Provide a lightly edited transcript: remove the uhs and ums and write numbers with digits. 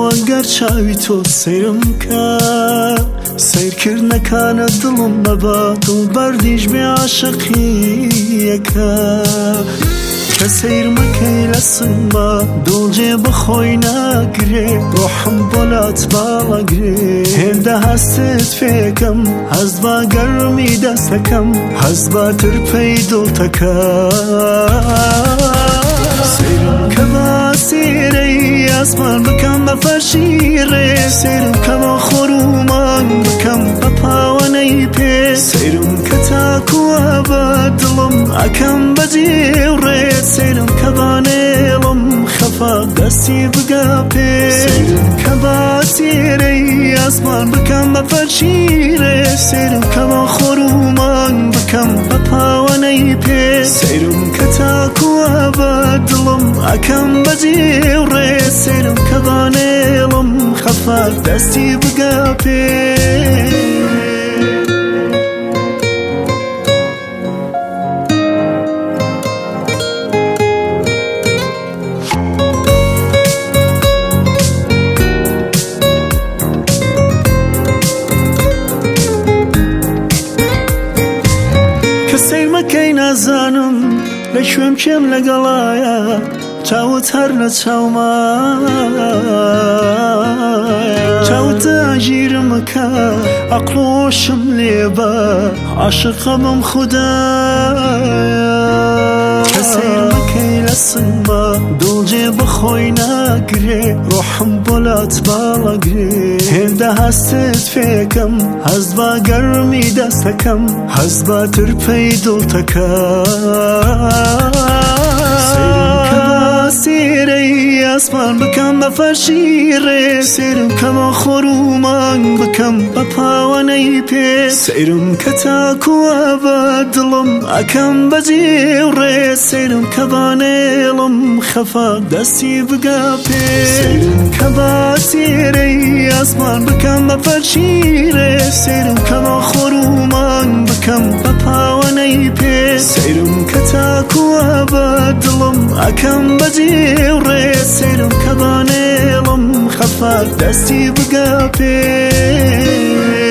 ئەگەر چاوی تۆ سەیرم کە سەیرکردنەکانە دڵم مەبە دڵبەردیش بێ عاشقیەکە کە سەیر مەکەی لە سنگمە دڵجێ بەخۆی ناگرێ ڕۆحم بۆ لات باڵەگرێ هێندە هەستت فێکەم هەست بە گەرمی دەستەکەم هەست بە ترپەی دڵتەکە سەیرم کە بە سێرەی ئاسمان بکەم بە فەرشی سەیرم کە بە خۆر و مانگ بکەم بە پاوەنەی پێ سەیرم کە تاکووە بە دڵم ئەکەم بەجێڕێ سەیرم کە بانێڵم خەفا دەستی بگا پێ سەیرم کە بە سێرەی ئاسمان بکەم بە فەرشی سەیرم کە بە خۆر و مانگ بکەم بە پاوەنەی پێ سەیرم کە تاکووە بە دڵم ئەکەم بەجێڕێ سەیرم کە بانێڵم خەفا دەستی بگا پێ سەیرمەکەی نازانم لە کوێم کێم لەگەڵایە چاوت هەر لە چاومایە چاوت ئاژیرمەکە ئەقڵۆشم لێبە عاشقە بم خودایە کە سەیرمەکەی لە سنگمە دڵجێ بەخۆی ناگرێ ڕۆحم بۆ لات باڵەگرێ هێندە هەستت فێکەم هەست بە گەرمی دەستەکەم هەست بە ترپەی دڵتەکە سێرەی ئاسمان بکەم بە فەرشی سەیرم کە بە خۆر و مانگ بکەم بە پاوەنەی پێ سەیرم کە تاکووە بە دڵم ئەکەم بەجێڕێ سەیرم کە بانێڵم خەفا دەستی بگا پێ سەیرم کە بە سێرەی ئاسمان بکەم بە فەرشی سەیرم کە بە خۆر و مانگ بکەم بە پاوەنەی پێ سەیرم کە تاکووە بە دڵم ئەکەم بەجێڕێ سەیرم کە بانێڵم خەفا دەستی بگا پێ